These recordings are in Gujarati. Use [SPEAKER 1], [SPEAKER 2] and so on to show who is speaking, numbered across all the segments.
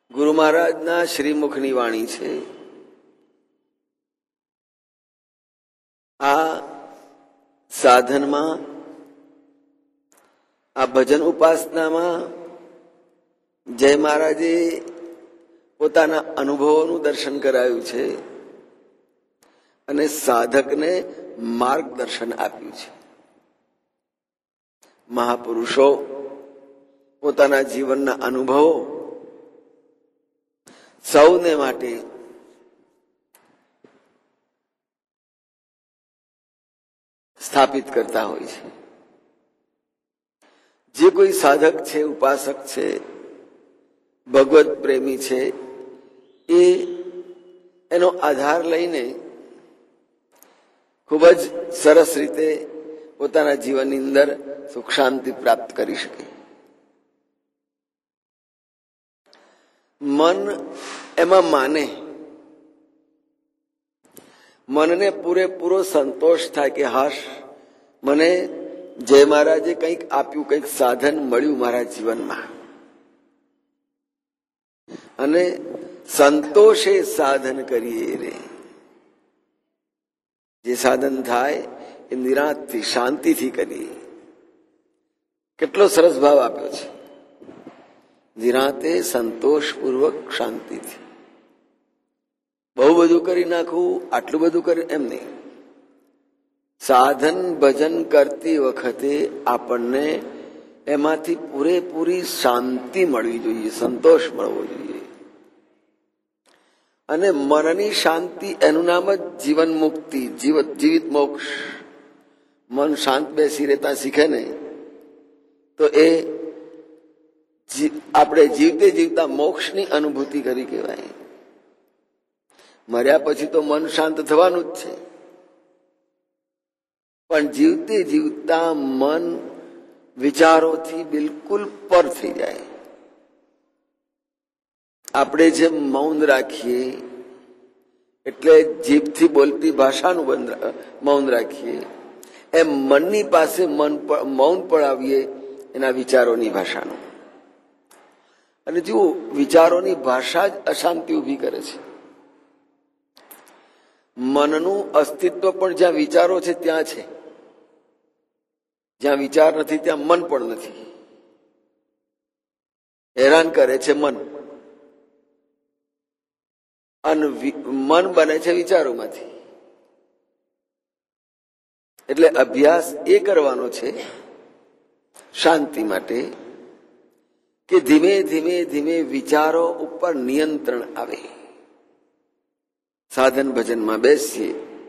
[SPEAKER 1] ગુરુ મહારાજના શ્રીમુખની વાણી છે. આ સાધનમાં, આ ભજન ઉપાસનામાં જય મહારાજે પોતાના અનુભવોનું દર્શન કરાયું છે અને સાધકને માર્ગદર્શન આપ્યું છે. મહાપુરુષો પોતાના જીવનના અનુભવો સૌને માટે સ્થાપિત કરતા હોય છે. જે કોઈ સાધક છે, ઉપાસક છે, ભગવત પ્રેમી છે, એનો આધાર લઈને ખૂબ જ સરસ રીતે પોતાના જીવનની અંદર સુખ શાંતિ પ્રાપ્ત કરી શકે. મન એમાં માને, મનને પૂરેપૂરો સંતોષ થાય કે હાશ, મને જય મહારાજે કંઈક આપ્યું, કંઈક સાધન મળ્યું મારા જીવનમાં, અને સંતોષે સાધન કરીએ રે. જે સાધન થાય એ નિરાંતથી, શાંતિથી કરીએ. કેટલો સરસ ભાવ આપ્યો છે. નિરાંતે, સંતોષપૂર્વક, શાંતિથી. બહુ બધું કરી નાખવું, આટલું બધું કરી, એમ નહીં. સાધન ભજન કરતી વખતે આપણને એમાંથી પૂરેપૂરી શાંતિ મળવી જોઈએ, સંતોષ મળવો જોઈએ. અને મનની શાંતિ, એનું નામ જ જીવન મુક્તિ, જીવિત મોક્ષ. મન શાંત બેસી રહેતા શીખે ને તો એ આપણે જીવતે જીવતા મોક્ષની અનુભૂતિ કરી કહેવાય. મર્યા પછી તો મન શાંત થવાનું જ છે, પણ જીવતે જીવતા મન વિચારોથી બિલકુલ પર થઈ જાય. આપણે જેમ મૌન રાખીએ, એટલે જીભથી બોલતી ભાષાનું મૌન રાખીએ, એમ મનની પાસે મૌન પડાવીએ એના વિચારોની ભાષાનું. અને જુઓ, વિચારોની ભાષા જ અશાંતિ ઊભી કરે છે. મનનું અસ્તિત્વ પણ જ્યાં વિચારો છે ત્યાં છે. જ્યાં વિચાર નથી ત્યાં મન પણ નથી. હેરાન કરે છે મન, અને મન બને છે વિચારોમાંથી. એટલે અભ્યાસ એ કરવાનો છે શાંતિ માટે કે ધીમે ધીમે ધીમે વિચારો ઉપર નિયંત્રણ આવે. સાધન ભજનમાં બેસીએ,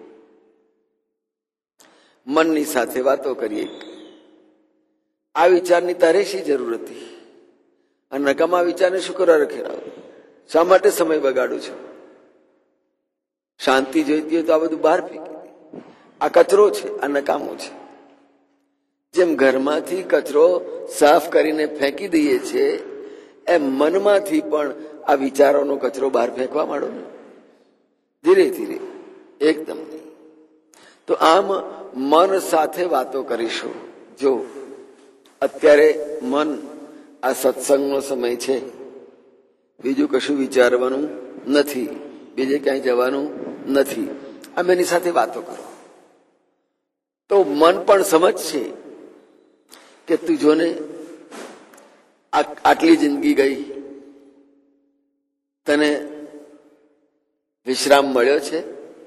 [SPEAKER 1] મનની સાથે વાતો કરીએ. આ વિચારની તારે શી જરૂર હતી? આ નકામા વિચારને શું કરવા રખેરાવ? શા માટે સમય બગાડું છું? શાંતિ જોઈતી હોય તો આ બધું બહાર ફેંકી દે. આ કચરો છે, આ નકામો છે. જેમ ઘરમાંથી કચરો સાફ કરીને ફેંકી દઈએ છીએ, એમ મનમાંથી પણ આ વિચારોનો કચરો બહાર ફેંકવા માંડો ને, ધીરે ધીરે, એકદમ નહીં. તો આમ મન સાથે વાતો કરીશું. જો અત્યારે મન, આ સત્સંગનો સમય છે, બીજું કશું વિચારવાનું નથી, બીજે ક્યાંય જવાનું નથી. આમ એની સાથે વાતો કરો તો મન પણ સમજશે કે તું જોને, આટલી જિંદગી ગઈ, તને વિશ્રામ મળ્યો છે?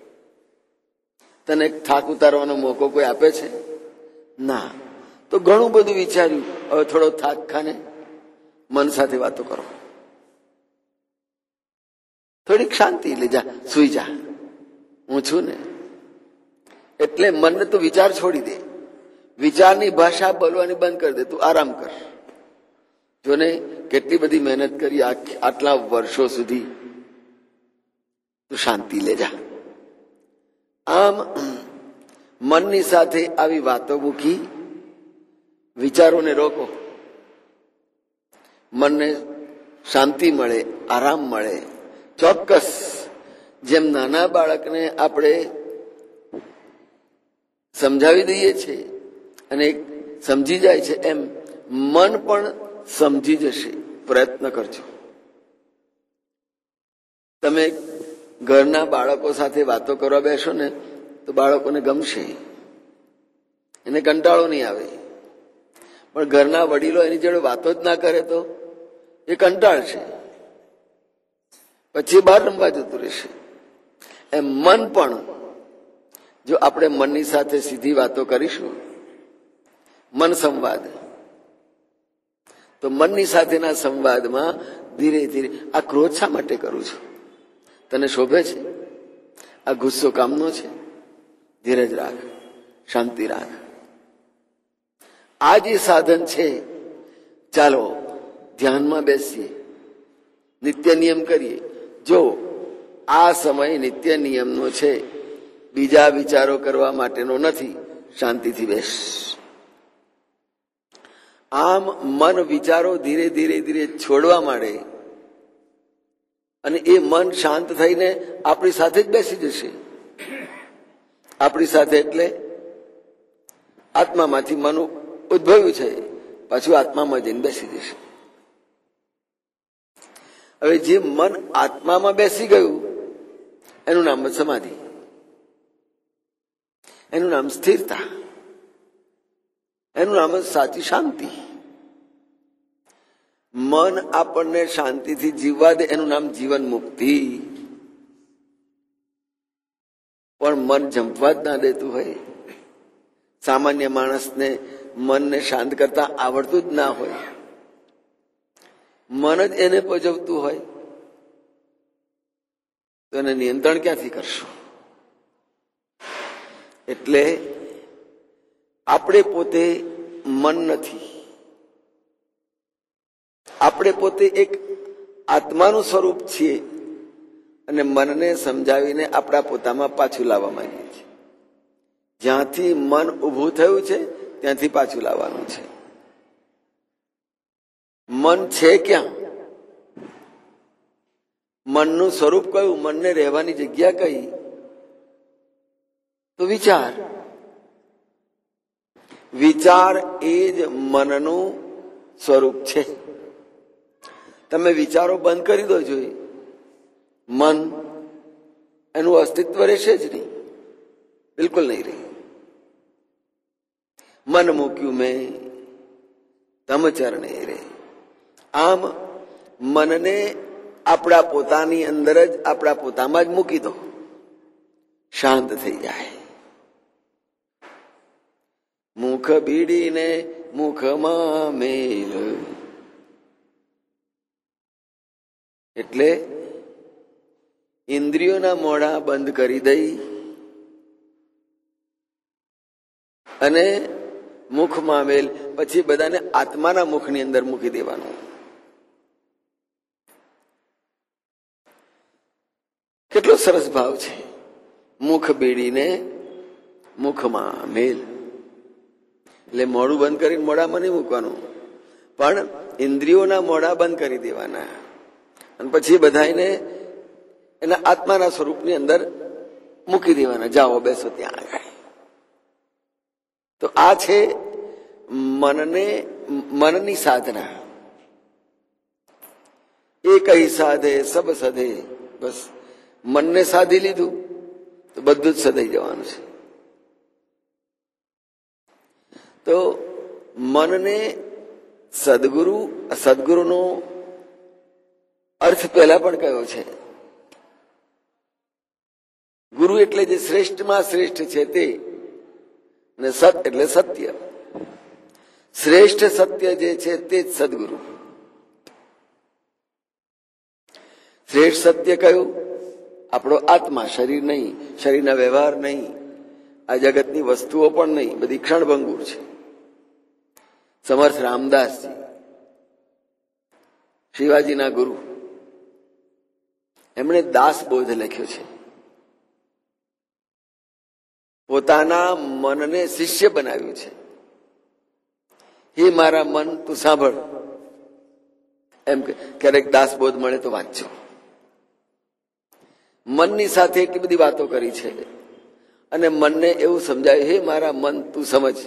[SPEAKER 1] તને થાક ઉતારવાનો મોકો કોઈ આપે છે? ના. તો ઘણું બધું વિચાર્યું, હવે થોડો થાક ખાને મન સાથે વાતો કરો. થોડીક શાંતિ લે, જા સુઈ જા, હું છું ને. એટલે મનને તો વિચાર છોડી દે, વિચારની ભાષા બોલવાની બંધ કરી દે, તું આરામ કર. જોને કેટલી બધી મહેનત કરી આટલા વર્ષો સુધી, તું શાંતિ લે જા. આમ મનની સાથે આવી વાતો મૂકી વિચારોને રોકો. મનને શાંતિ મળે, આરામ મળે. ચોક્કસ જેમ નાના બાળકને આપણે સમજાવી દઈએ છીએ અને સમજી જાય છે, એમ મન પણ સમજી જશે. પ્રયત્ન કરજો. તમે ઘરના બાળકો સાથે વાતો કરવા બેસો ને તો બાળકોને ગમશે, એને કંટાળો નહીં આવે. પણ ઘરના વડીલો એની જોડે વાતો જ ના કરે તો એ કંટાળશે, પછી બહાર રમવા જતું રહેશે. એમ મન પણ, જો આપણે મનની સાથે સીધી વાતો કરીશું, મન સંવાદ, તો મનની સાથેના સંવાદમાં ધીરે ધીરે આ ક્રોધ શા માટે કરું છું, તને શોભે છે, આ ગુસ્સો કામનો છે, ધીરજ રાખ, શાંતિ રાખ. આ જે સાધન છે, ચાલો ધ્યાનમાં બેસીએ, નિત્ય નિયમ કરીએ. જો આ સમય નિત્ય નિયમનો છે, બીજા વિચારો કરવા માટેનો નથી, શાંતિથી બેસ. આમ મન વિચારો ધીરે ધીરે ધીરે છોડવા માંડે અને એ મન શાંત થઈને આપણી સાથે જ બેસી જશે. આપણી સાથે એટલે આત્મામાંથી મન ઉદ્ભવ્યું છે, પાછું આત્મામાં જઈને બેસી જશે. હવે જે મન આત્મામાં બેસી ગયું એનું નામ સમાધિ, એનું નામ સ્થિરતા, એનું નામ સાચી શાંતિ. મન આપણને શાંતિથી જીવવા દે એનું નામ જીવન મુક્તિ. પણ મન જંપવા જ ના દેતું હોય, સામાન્ય માણસને મનને શાંત કરતા આવડતું જ ના હોય, મન જ એને પજવતું હોય, તો એને નિયંત્રણ ક્યાંથી કરશું? એટલે આપણે પોતે મન નથી, આપણે પોતે એક આત્માનું સ્વરૂપ છીએ અને મનને સમજાવીને આપણા પોતામાં પાછું લાવવા માંગીએ છીએ. જ્યાંથી મન ઊભું થયું છે ત્યાંથી પાછું લાવવાનું છે. મન છે ક્યાં? મનનું સ્વરૂપ કયું? મનને રહેવાની જગ્યા કઈ? તો વિચાર. વિચાર એ જ મનનું સ્વરૂપ છે. તમે વિચારો બંધ કરી દો જોઈએ, મન એનું અસ્તિત્વ રહેશે જ નહીં, બિલકુલ નહીં રહે. મન મૂક્યું મેં તમ ચરણે રે. આમ મનને આપણા પોતાની અંદર જ, આપણા પોતામાં જ મૂકી દો, શાંત થઈ જાય. મુખ બીડીને મુખમાં મેલ. એટલે ઇન્દ્રિયોના મોઢા બંધ કરી દઈ અને મુખમાં મેલ, પછી બધાને આત્માના મુખની અંદર મૂકી દેવાનું. કેટલો સરસ ભાવ છે. મુખ બીડીને મુખમાં મેલ, એટલે મોઢું બંધ કરીને મોઢામાં નહીં મૂકવાનું, પણ ઇન્દ્રિયોના મોઢા બંધ કરી દેવાના અને પછી બધાને એના આત્માના સ્વરૂપની અંદર મૂકી દેવાના. જાઓ બેસો ત્યાં આગળ. તો આ છે મનની સાધના. એ કઈ સાધે સબ સધે. બસ મનને સાધી લીધું તો બધું જ સધાઈ જવાનું છે. તો મનને સદગુરુનો અર્થ પહેલા પણ કયો છે. ગુરુ એટલે જે શ્રેષ્ઠમાં શ્રેષ્ઠ છે તે, અને સત એટલે સત્ય. શ્રેષ્ઠ સત્ય જે છે તે જ સદગુરુ. શ્રેષ્ઠ સત્ય કયું? આપણો આત્મા, શરીર નહીં, શરીરના વ્યવહાર નહીં, આ જગતની વસ્તુઓ પણ નહીં, બધી ક્ષણભંગુર છે. સમર્થ રામદાસજી, શિવાજીના ગુરુ, એમણે દાસબોધ લખ્યો છે. પોતાના મનને શિષ્ય બનાવ્યું છે. હે મારા મન તું સાંભળ, એમ ક્યારેક દાસબોધ મળે તો વાંચજો. મનની સાથે એટલી બધી વાતો કરી છે અને મનને એવું સમજાય, હે મારા મન તું સમજ.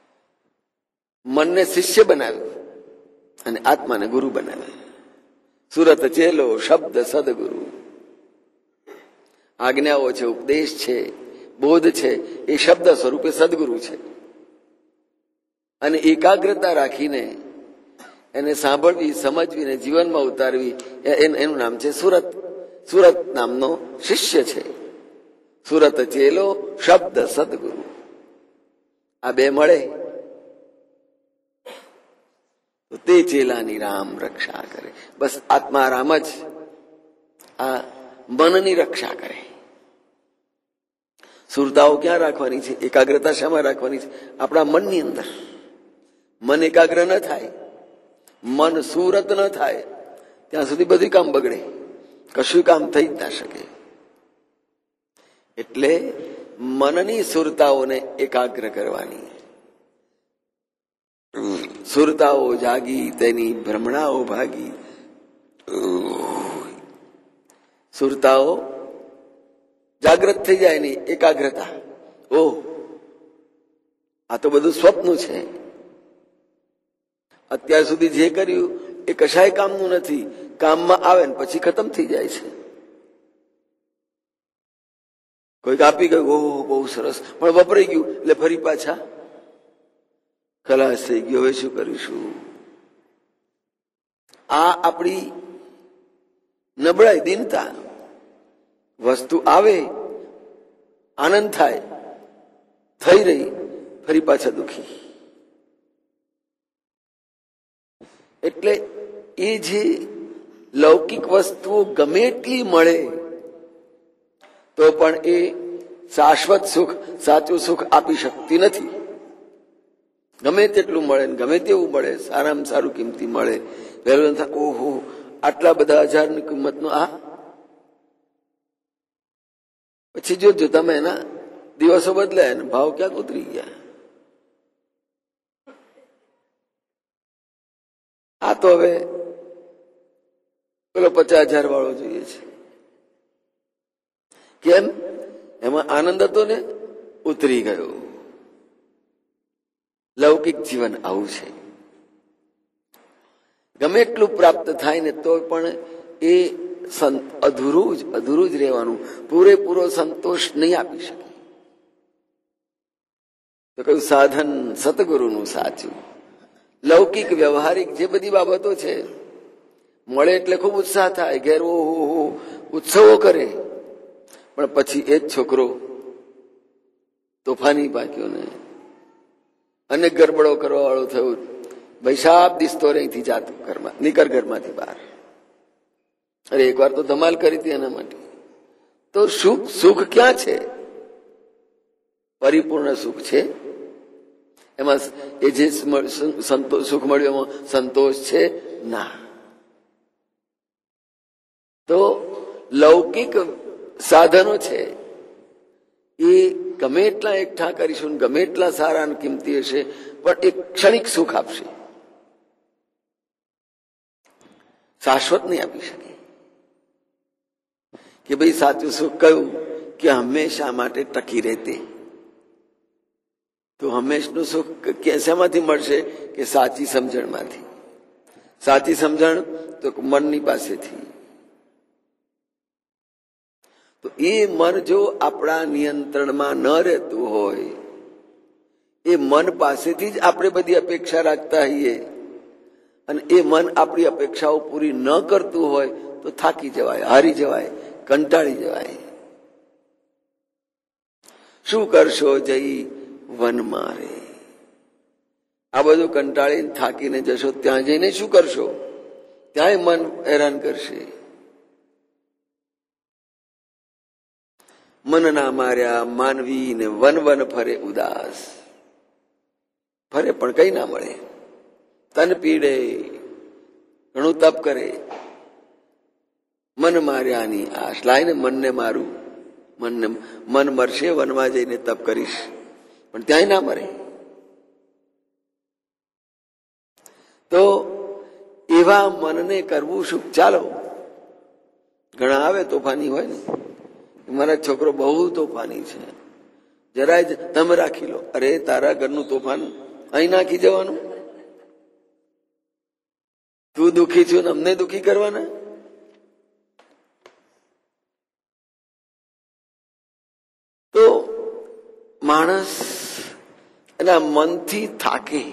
[SPEAKER 1] મનને શિષ્ય બનાવ્યું અને આત્માને ગુરુ બનાવ્યું. સુરત ચેલો શબ્દ સદગુરુ. આજ્ઞાઓ છે, ઉપદેશ છે, બોધ છે, એ શબ્દ સ્વરૂપે સદગુરુ છે. અને એકાગ્રતા રાખીને એને સાંભળવી, સમજવી ને જીવનમાં ઉતારવી, એનું નામ છે સુરત. સુરત નામનો શિષ્ય છે. સુરત ચેલો શબ્દ સદગુરુ. આ બે મળે તો તે ચેલાની રામ રક્ષા કરે. બસ આત્મા રામ જ આ મનની રક્ષા કરે. સુરતાઓ ક્યાં રાખવાની છે? એકાગ્રતા શામાં રાખવાની છે? આપણા મનની અંદર. મન એકાગ્ર ન થાય, મન સુરત ન થાય, ત્યાં સુધી બધું કામ બગડે, કશું કામ થઈ જ ના શકે. એટલે મનની સુરતાઓને એકાગ્ર કરવાની. સુરતાઓ જાગી તેની ભ્રમણાઓ ભાગી. સુરતાઓ જાગ્રત થઈ જાય ની એકાગ્રતા. ઓહ, આ તો બધું સ્વપ્ન છે. અત્યાર સુધી જે કર્યું એ કશાય કામનું નથી. કામમાં આવે ને પછી ખતમ થઈ જાય છે. કોઈક આપી ગયું, ઓહ બહુ સરસ, પણ વપરાઈ ગયું એટલે ફરી પાછા ખલાસ થઈ ગયો. હવે શું કરીશું? આ આપણી નબળાઈ, દીનતા. વસ્તુ આવે, આનંદ થાય, થઈ રહી, ફરી પાછા દુખી. એટલે એ જે લૌકિક વસ્તુઓ ગમે એટલી મળે તો પણ એ શાશ્વત સુખ, સાચું સુખ આપી શકતી નથી. ગમે તેટલું મળે ને ગમે તેવું મળે, સારામાં સારું કિંમતી મળે, વહેલો ઓહો આટલા બધા 1000ની કિંમતનો આ. પછી જોજો તમે એના દિવસો બદલાય ને ભાવ ક્યાંક ઉતરી ગયા. આ તો હવે પેલો 50,000 વાળો જોઈએ છે. કેમ? એમાં આનંદ હતો ને, ઉતરી ગયો. લૌકિક જીવન આવું છે. ગમે એટલું પ્રાપ્ત થાય ને તો પણ એ અધૂરું જ રહેવાનું. પૂરેપૂરો સંતોષ નહીં આપી શકે. તો કયું સાધન સતગુરુનું સાચું. લૌકિક વ્યવહારિક જે બધી બાબતો છે, મળે એટલે ખૂબ ઉત્સાહ થાય, ઘેર ઓહો ઉત્સવો કરે, પણ પછી એ જ છોકરો તોફાની પાક્યો ને અને ગરબડો કરવા વાળો થયો. ભાઈ સાપ દિસતો રે અહીંથી જાતું ઘરમાં, નીકળ ઘરમાંથી બહાર. અરે એકવાર તો ધમાલ કરી હતી એના માટે. તો સુખ ક્યાં છે? પરિપૂર્ણ સુખ છે એમાં? એ જે સુખ મળ્યું એમાં સંતોષ છે? ના. તો લૌકિક સાધનો છે એ ગમે એટલા એકઠા કરીશું, ગમે એટલા સારા અને કિંમતી હશે, પણ એક ક્ષણિક સુખ આપશે, શાશ્વત નહીં આપી શકે. કે ભાઈ સાચું સુખ કયું? કે હંમેશા માટે ટકી રહેતે. તો હંમેશનું સુખ શેમાંથી મળશે? કે સાચી સમજણમાંથી. સાચી સમજણ તો મનની પાસેથી. તો એ મન જો આપણા નિયંત્રણમાં ન રહેતું હોય, એ મન પાસેથી જ આપણે બધી અપેક્ષા રાખતા હોઈએ અને એ મન આપણી અપેક્ષાઓ પૂરી ન કરતું હોય તો થાકી જવાય, હારી જવાય, કંટાળી જવાય. શું કરશો જઈ વન મારે? આ બધું કંટાળીને થાકીને જશો, ત્યાં જઈને શું કરશો? ત્યાંય મન હેરાન કરશે. મન ના માર્યા માનવી ને વન વન ફરે ઉદાસ. ફરે પણ કઈ ના મળે. તન પીડે, ઘણું તપ કરે, મન માર્યાની આશ લાઈને મનને મારું, મન મરશે વનમાં જઈને તપ કરીશ, પણ ત્યાંય ના મરે. તો એવા મનને કરવું શું? ચાલો, ઘણા આવે તોફાની હોય ને, મારા છોકરો બહુ તોફાની છે, જરાય તમે રાખી લો. અરે તારા ઘરનું તોફાન અહીં નાખી જવાનું? તું દુઃખી છું ને અમને દુઃખી કરવાના? માણસ એના મનથી થાકે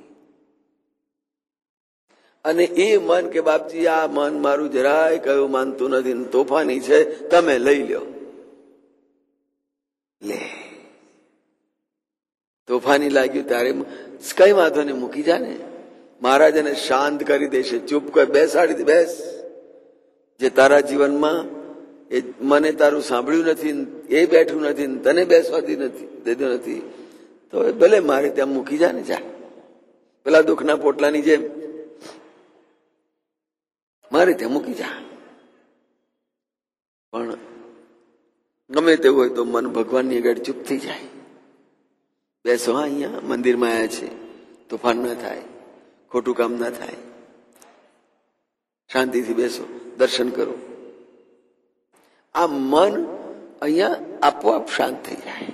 [SPEAKER 1] અને એ મન કે બાપજી આ મન મારું જરાય કયું માનતું નથી, તોફાની છે, તમે લઈ લો. લે તોફાની લાગ્યું ત્યારે કઈ વાંધો ને મૂકી જા ને, મહારાજ એને શાંત કરી દેશે. ચૂપ કર, બેસાડી બેસ. જે તારા જીવનમાં એ મને તારું સાંભળ્યું નથી, એ બેઠું નથી, તને બેસવા દેતું નથી, તો ભલે મારે ત્યાં મૂકી જા ને, જા. પેલા દુઃખના પોટલાની જેમ મારે ત્યાં મૂકી જા. પણ ગમે તેવું હોય તો મન ભગવાનની આગળ ચૂપ થઈ જાય. બેસો, હા અહીંયા મંદિરમાં આવ્યા છે, તોફાન ના થાય, ખોટું કામ ના થાય, શાંતિથી બેસો, દર્શન કરો. આ મન અહીંયા આપોઆપ શાંત થઈ જાય.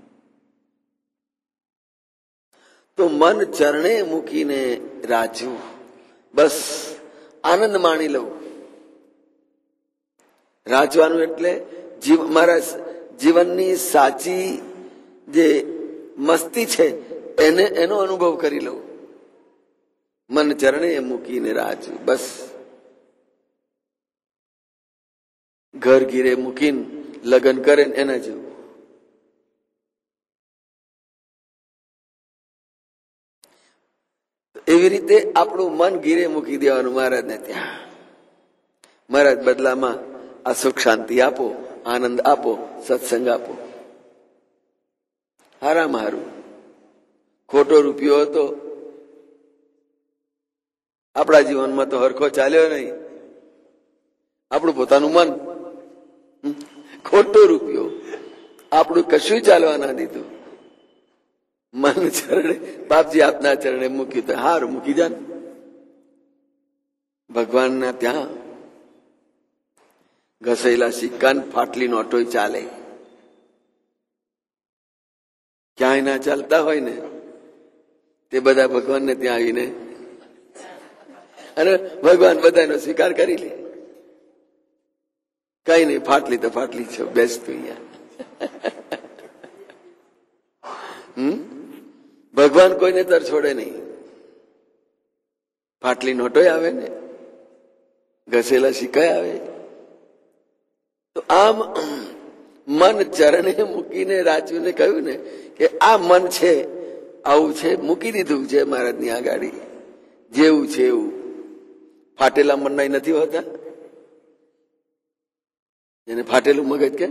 [SPEAKER 1] તો મન ચરણે મૂકીને રાજવું, બસ આનંદ માણી લઉં. રાજવાનું એટલે મારા જીવનની સાચી જે મસ્તી છે એનો અનુભવ કરી લઉં. મન ચરણે મૂકીને રાજવું, બસ. ઘર ગીરે મૂકીને લગ્ન કરે ને એના જેવું. એવી રીતે આપણું મન ગીરે મૂકી દેવાનું મહારાજને ત્યાં. મહારાજ બદલામાં આ સુખ શાંતિ આપો, આનંદ આપો, સત્સંગ આપો. હારામાં હારું. ખોટો રૂપિયો હતો આપણા જીવનમાં તો હરખો ચાલ્યો નહીં. આપણું પોતાનું મન, ખોટો રૂપિયો, આપણું કશું ચાલવા ના દીધું. મન ચરણે, બાપજી આપના ચરણે મૂક્યું તો હારું, મૂકી જા. ભગવાનના ત્યાં ઘસેલા સિક્કા ફાટલી નોટોય ચાલે. ક્યાંય ના ચાલતા હોય ને તે બધા ભગવાનને ત્યાં આવીને અને ભગવાન બધાનો સ્વીકાર કરી લે. કઈ નહીં, ફાટલી તો ફાટલી છે, બેસતું અહીંયા. ભગવાન કોઈને તર છોડે નહીં. ફાટલી નોટોય આવે ને, ઘસેલા સિક્કા આવે. તો આમ મન ચરણે મૂકીને રાજુને કહ્યું ને કે આ મન છે, આવું છે, મૂકી દીધું છે મહારાજની આગાડી. જેવું છે એવું. ફાટેલા મનના નથી હોતા, એને ફાટેલું મગજ કે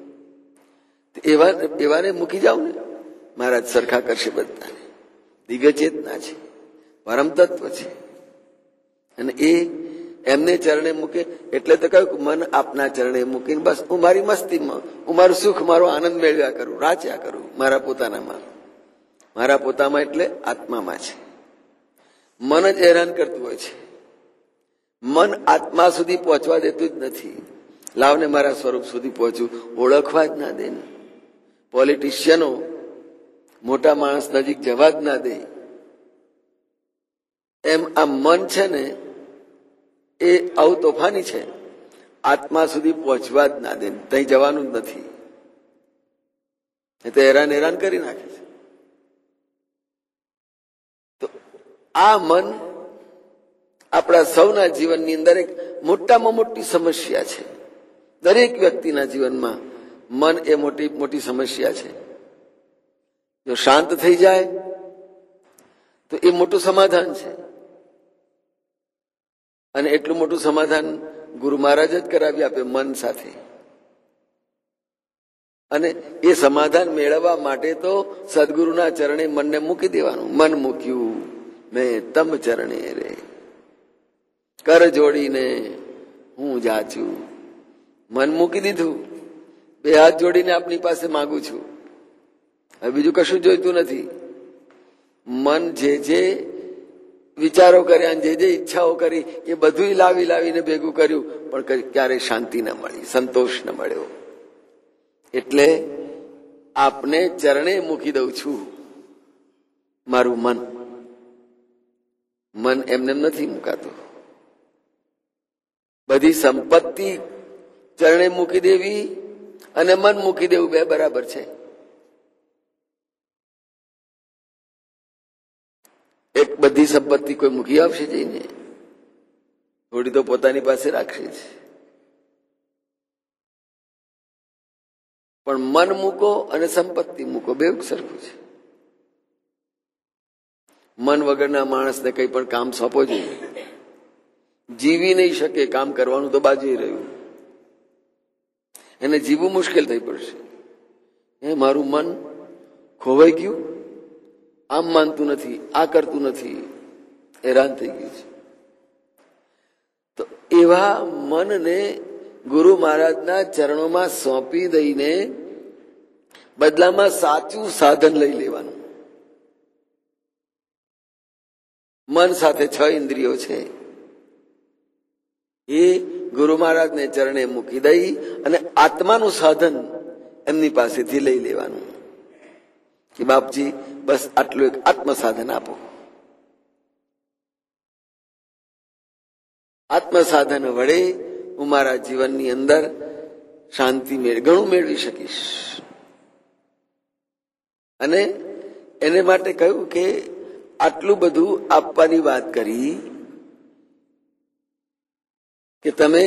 [SPEAKER 1] એવાને મૂકી જાવ ને, મહારાજ સરખા કરશે બધાને. દિવ્ય ચેતના છે, પરમ તત્વ છે, અને એ એમને ચરણે મૂકે એટલે તો કહ્યું મન આપના ચરણે મૂકીને બસ હું મારી મસ્તીમાં, હું મારું સુખ, મારો આનંદ મેળવ્યા કરું, રાચ્યા કરું મારા પોતાનામાં. મારા પોતામાં એટલે આત્મામાં છે. મન જ હેરાન કરતું હોય છે. મન આત્મા સુધી પહોંચવા દેતું જ નથી. લાવને મારા સ્વરૂપ સુધી પહોંચું, ઓળખવા જ ના દે. પોલિટિશિયનો મોટા માણસ નજીક જવા જ ના દે. એમ આ મન છે ને એ આવું તોફાની છે, આત્મા સુધી પહોંચવા જ ના દે. ત્યાં જવાનું જ નથી. એ તો હેરાન કરી નાખે છે. તો આ મન આપણા સૌના જીવનની અંદર એક મોટામાં મોટી સમસ્યા છે. દરેક વ્યક્તિના જીવનમાં મન એ મોટી મોટી સમસ્યા છે. જો શાંત થઈ જાય તો એ મોટું સમાધાન છે. અને એટલું મોટું સમાધાન ગુરુ મહારાજ જ કરાવી આપે મન સાથે. અને એ સમાધાન મેળવવા માટે તો સદગુરુના ચરણે મનને મૂકી દેવાનું. મન મૂક્યું મેં તમ ચરણે રે, કર જોડીને હું જાચું. મન મૂકી દીધું, બે હાથ જોડીને આપની પાસે માંગુ છું. હવે બીજું કશું જોઈતું નથી. મન જે વિચારો કર્યા, જે ઈચ્છાઓ કરી એ બધું લાવીને ભેગું કર્યું, પણ ક્યારેય શાંતિ ન મળી, સંતોષ ન મળ્યો. એટલે આપને ચરણે મૂકી દઉં છું મારું મન. મન એમને નથી મુકાતું. બધી સંપત્તિ ચરણે મૂકી દેવી અને મન મૂકી દેવું બે બરાબર છે. એક બધી સંપત્તિ કોઈ મૂકી આવશે જઈને? થોડી તો પોતાની પાસે રાખશે જ. પણ મન મૂકો અને સંપત્તિ મૂકો, બે સરખું છે. મન વગરના માણસને કઈ પણ કામ સોંપો જોઈએ, જીવી નહીં શકે. કામ કરવાનું તો બાજુ રહ્યું, એને જીવવું મુશ્કેલ થઈ પડશે. મારું મન ખોવાઈ ગયું, આમ માનતું નથી, આ કરતું નથી, હેરાન થઈ ગયું છે. તો એવા મનને ગુરુ મહારાજના ચરણોમાં સોંપી દઈને બદલામાં સાચું સાધન લઈ લેવાનું. મન સાથે 6 ઇન્દ્રિયો છે, એ ગુરુ મહારાજને ચરણે મૂકી દઈ અને આત્માનું સાધન એમની પાસેથી લઈ લેવાનું કે બાપજી બસ આટલું એક આત્મ સાધન આપો. આત્મ સાધન વડે હું મારા જીવનની અંદર શાંતિ ઘણું મેળવી શકીશ. અને એને માટે કહ્યું કે આટલું બધું આપવાની વાત કરી કે તમે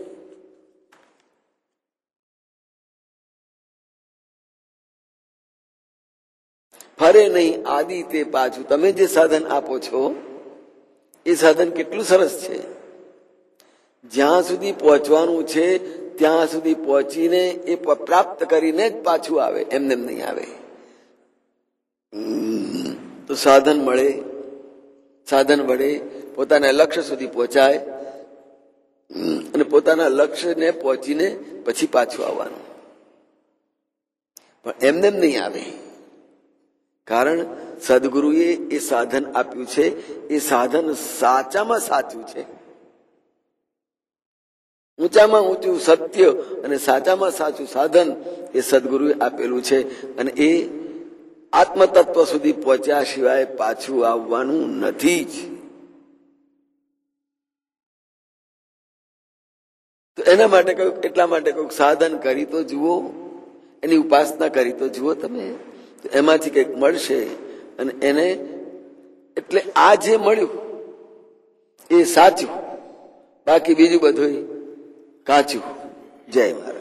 [SPEAKER 1] ફરે નહીં આદિ તે પાછું. તમે જે સાધન આપો છો એ સાધન કેટલું સરસ છે. જ્યાં સુધી પહોંચવાનું છે ત્યાં સુધી પહોંચીને એ પ્રાપ્ત કરીને જ પાછું આવે, એમને નહીં આવે. તો સાધન મળે, સાધન વડે પોતાના લક્ષ્ય સુધી પહોંચાય અને પોતાના લક્ષ્યને પહોંચીને પછી પાછું આવવાનું. પણ એમને નહીં આવે, કારણ સદગુરુએ એ સાધન આપ્યું છે. એ સાધન સાચામાં સાચું છે, ઊંચામાં ઊંચું સત્ય અને સાચામાં સાચું સાધન એ સદગુરુએ આપેલું છે. અને એ આત્મતત્વ સુધી પહોંચ્યા સિવાય પાછું આવવાનું નથી જ. તો એના માટે કહ્યું, એટલા માટે કહ્યું સાધન કરી તો જુઓ, એની ઉપાસના કરી તો જુઓ તમે, એમાંથી કંઈક મળશે. અને એને એટલે આ જે મળ્યું એ સાચું, બાકી બીજું બધું કાચું. જય મહારાજ.